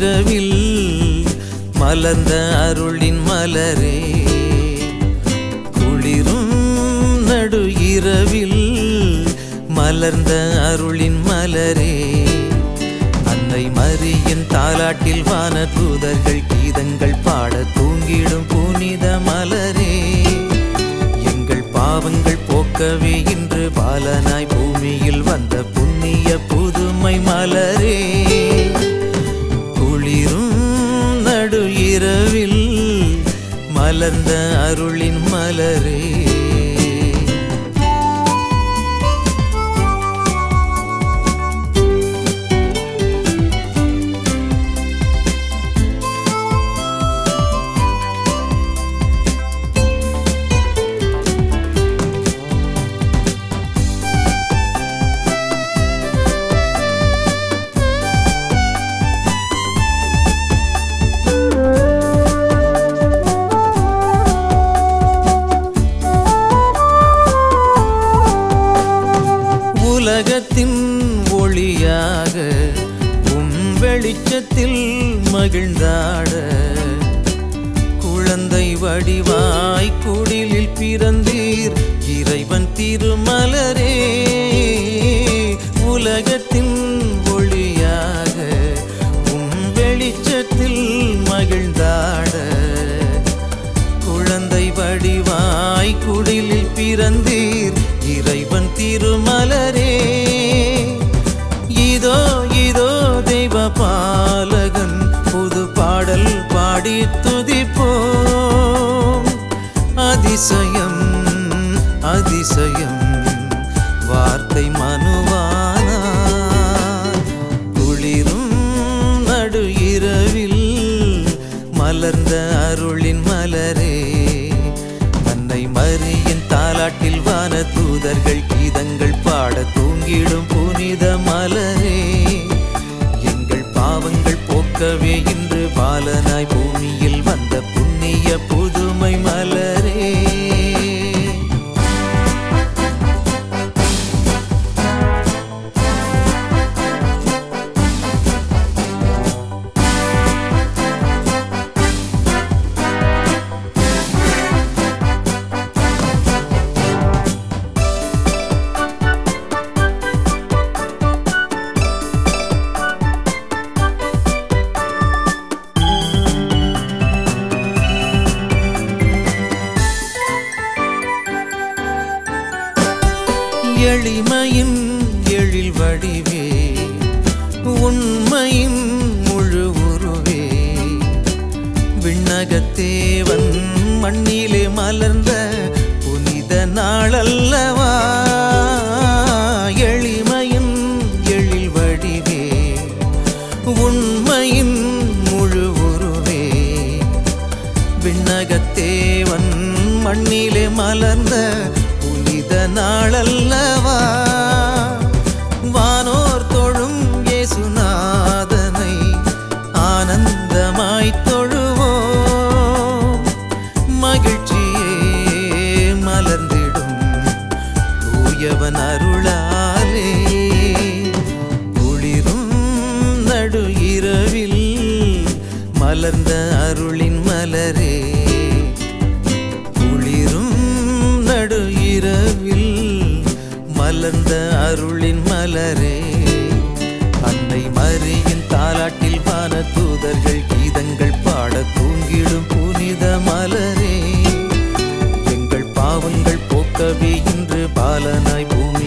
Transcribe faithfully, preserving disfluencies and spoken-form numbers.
இரவில் மலர்ந்த அருளின் மலரே, குளிரும் நடு இரவில் மலர்ந்த அருளின் மலரே, அன்னை மரியின் தாலாட்டில் வான தூதர்கள் கீதங்கள் பாட தூங்கிடும் புனித மலரே, எங்கள் பாவங்கள் போக்கவே இன்று பாலனாய் பூமியில் வந்த புண்ணிய புதுமை மலரே, குளிரும் நடு இரவில் மலர்ந்த அருளின் மலரே. உலகத்தின் ஒளியாக உம் வெளிச்சத்தில் மகிழ்ந்தாட, குழந்தை வடிவாய் குடிலில் பிறந்தீர் இறைவன் திருமலரே, உலகத்தின் ஒளியாக உம் வெளிச்சத்தில் மகிழ்ந்தாட, குழந்தை வடிவாய் குடிலில் பிறந்தீர் இறைவன் திருமலரே, இதோ இதோ தெய்வ பாலகன் புது பாடல் பாடி துதிப்போம், அதிசயம் அதிசயம் வார்த்தை மனுவானார், குளிரும் நடு இரவில் மலர்ந்த அருளின் மலரே, அன்னை மரியின் தாலாட்டில் வான தூதர்கள் கீதங்கள் பாட தூங்கிடும் புனித மலரே, எங்கள் பாவங்கள் போக்கவே இன்று பாலனாய் பூமியில் வந்த புண்ணிய புதுமை மலரே. எளிமையின் எழில் வடிவே, உண்மையின் முழு உருவே, விண்ணகத்தேவன் மண்ணிலே மலர்ந்த புனித நாளல்லவா, எளிமையின் எழில் வடிவே, உண்மையின் முழு உருவே, விண்ணகத்தேவன் மண்ணிலே மலர்ந்த புனித நாளல்லவா, வானோர் தொழும் இயேசுநாதனை ஆனந்தமாய் தொழுவோம், மகிழ்ச்சியே மலர்ந்திடும் தூயவன் அருளாலே, குளிரும் நடு இரவில் மலர்ந்த அருளின் மலரே, குளிரும் நடு இரவில் மலர்ந்த அருளின் மலரே, அன்னை மரியின் தாலாட்டில் வான தூதர்கள் கீதங்கள் பாட தூங்கிடும் புனித மலரே, எங்கள் பாவங்கள் போக்கவே இன்று பாலனாய் பூமி